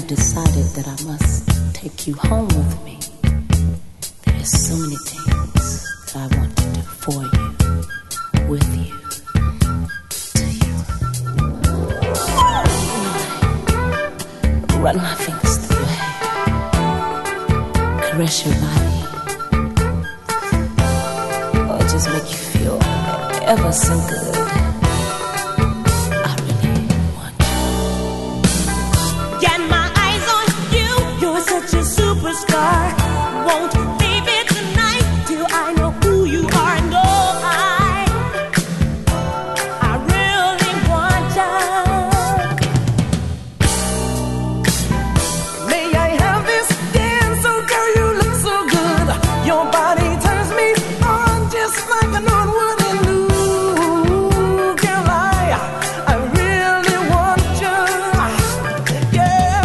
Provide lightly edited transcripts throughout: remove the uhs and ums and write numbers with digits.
I've decided that I must take you home with me. There's so many things that I want to do for you, with you, to you. Run my fingers through your hair, caress your body, or just make you feel ever so good. Superstar, won't leave it tonight till I know who you are. No, I really want you. May I have this dance? Oh, girl, you look so good. Your body turns me on just like an old wooden glue. Girl, I really want you. Yeah.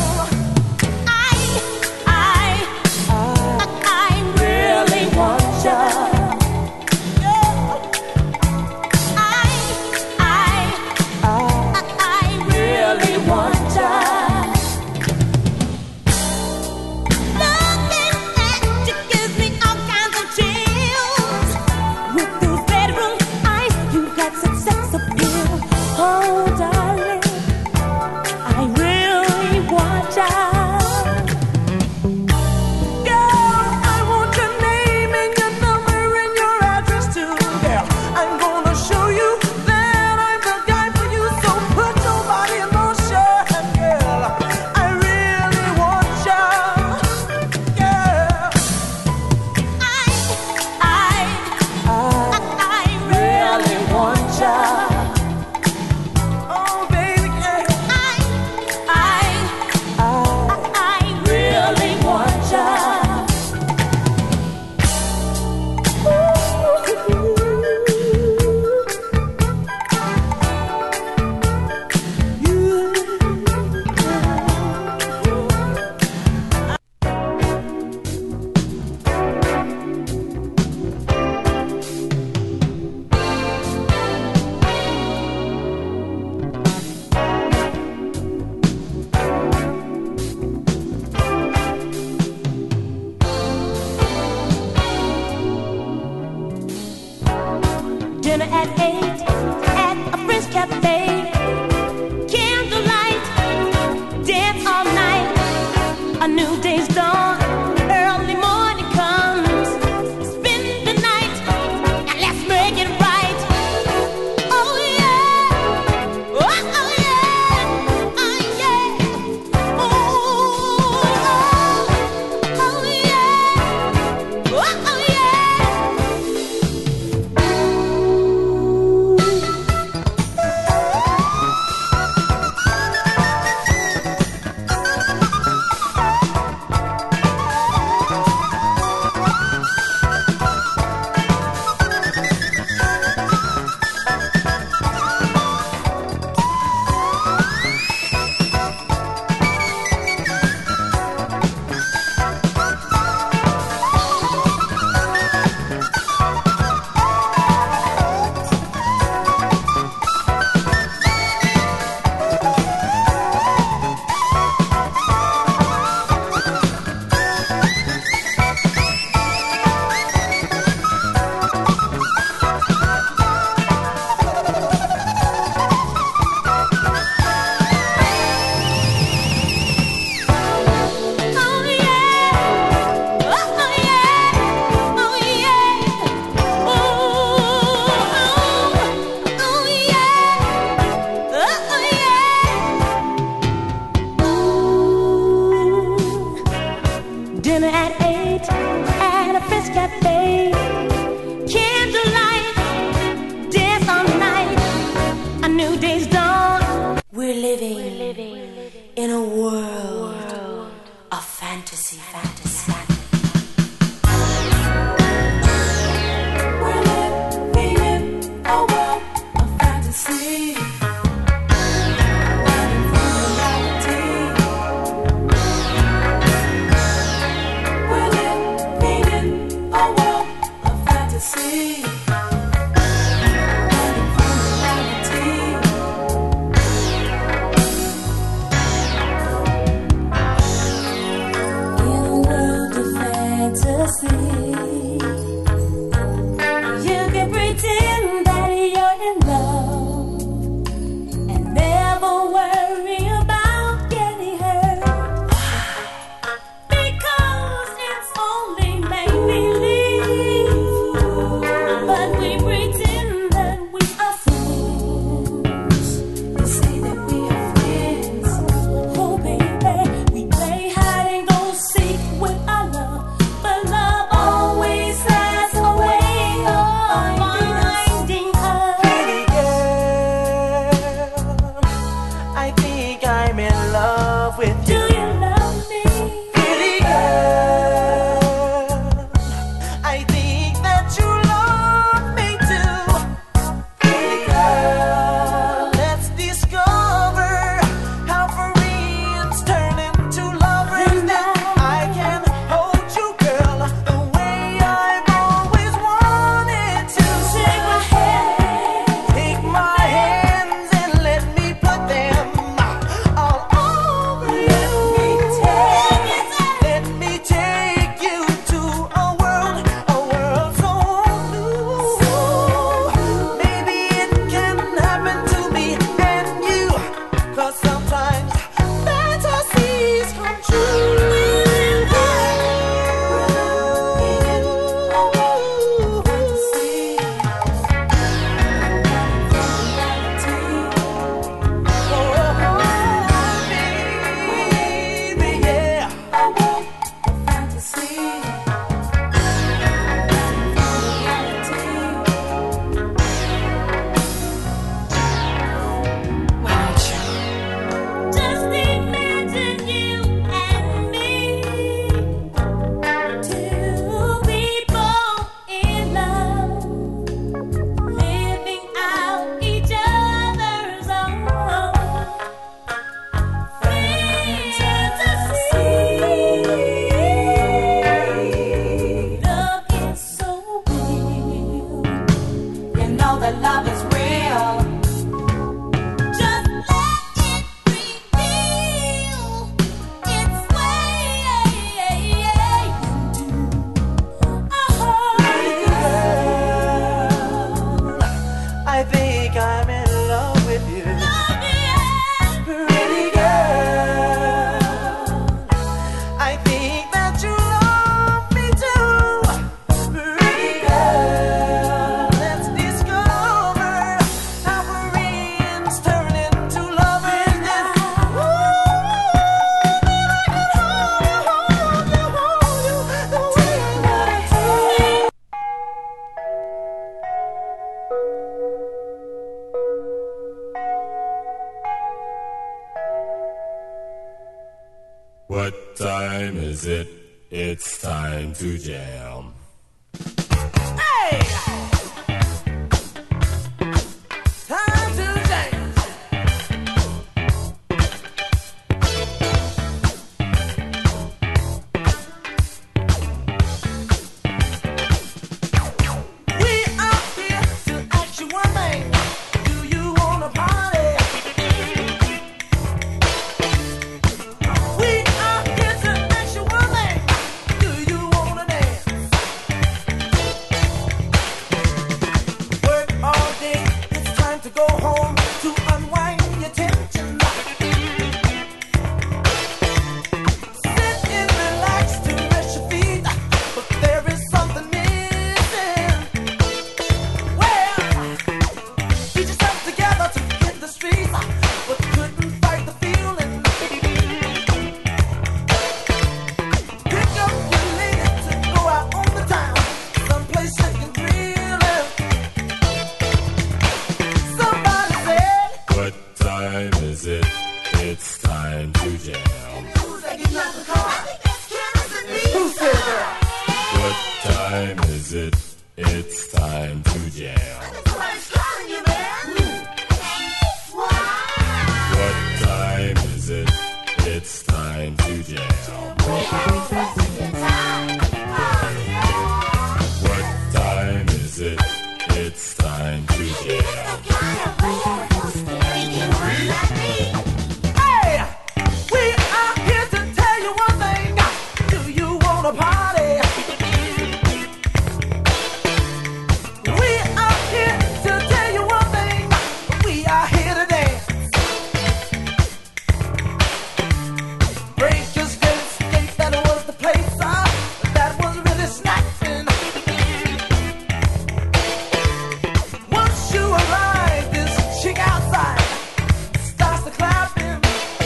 Dinner at 8 at a French cafe. Candlelight, dance all night. A new day's dawn, early morning comes. Spend the night, and let's make it right. Oh yeah, oh yeah, oh yeah, oh yeah, oh yeah. Dinner at 8 at a French cafe. Candlelight, dance all night. A new day's dawn. We're living in a world of fantasy. We're living in a world of fantasy. Running from reality. We're living in a world of fantasy. Running from reality. It's time to jam. Hey! Time to jam. We are here to ask you one thing. Do you wanna party? We are here to ask you one thing. Do you wanna dance? Work all day, it's time to go home to unwind your tension. Sit and relax to rest your feet, but there is something missing. Well, get yourself together to hit the streets, but couldn't fight the feeling. Pick up your lady to go out on the town, someplace you can thrill it. Somebody said, What time is it? It's time to jam. who's that getting out the car? Who said that? What time is it? It's time to jam. Somebody's calling you, man. What time is it? It's time to jam. What time is it? It's time to jam. Hey, we are here to tell you one thing. Do you wanna party? We are here to tell you one thing. We are here to dance. Breakers can escape, that was the place that was really snatching. Once you arrive, this chick outside starts to clapping.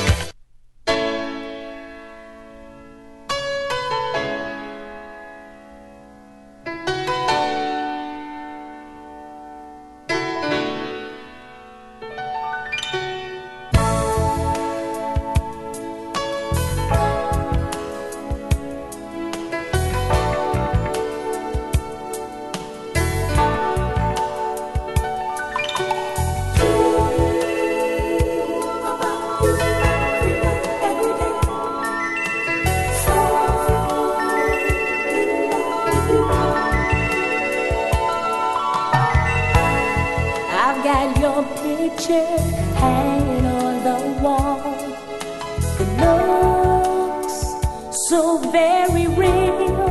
I've got your picture hanging on the wall. It looks so very real.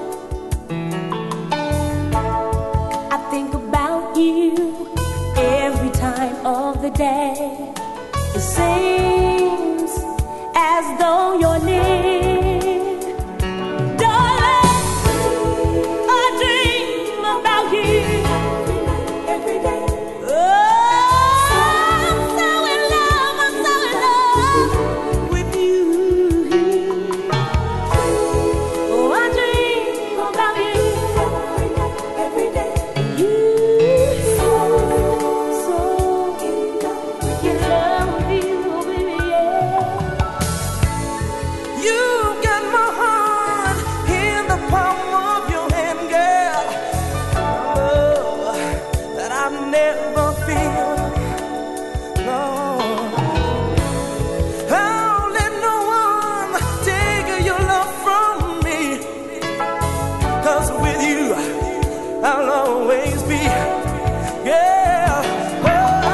I think about you every time of the day. It seems as though you're near. Darling, I dream about you every day. Oh, I'm so in love with you. Oh, I dream about you every day. You so in love with you, baby, yeah. You got my heart in the palm of your hand, girl. Love that I never feel. No, I'll let no one take your love from me. 'Cause with you, I'll always be. girl. Oh, I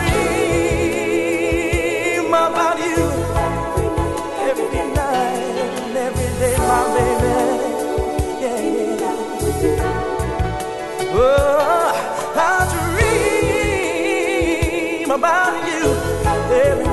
dream about you every night and every day, my baby. Yeah, yeah. Oh, I dream about you every